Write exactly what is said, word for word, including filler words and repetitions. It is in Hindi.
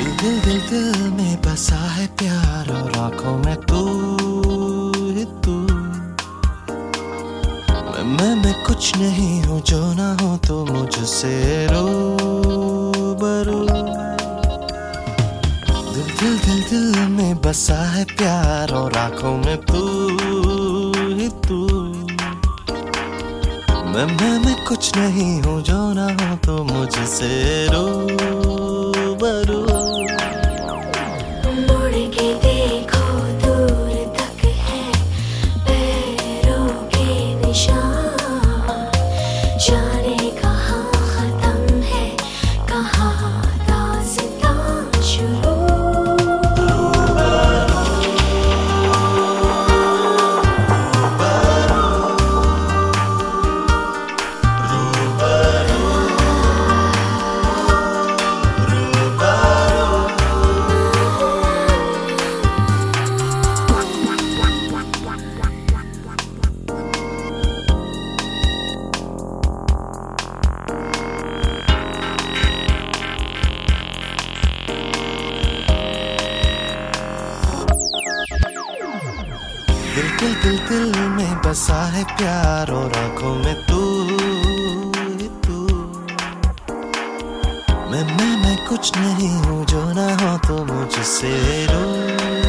दिल दिल दिल में बसा है प्यार और आंखों में तू ही तू। मैं मैं मैं कुछ नहीं हूँ जो ना हो तो मुझसे रूबरू। दिल दिल दिल दिल में बसा है प्यार और आंखों में तू ही तू। मैं मैं मैं कुछ नहीं हूँ जो ना हो तो मुझसे रूबरू। मुड़ के देखो दूर तक है पैरों के निशान, जाने कहाँ खत्म है कहाँ दास्तां शुरू। दिल दिल दिल दिल में बसा है प्यार और आंखों में तू ही तू। मैं मैं मैं कुछ नहीं हूँ जो ना हो तो मुझसे रो।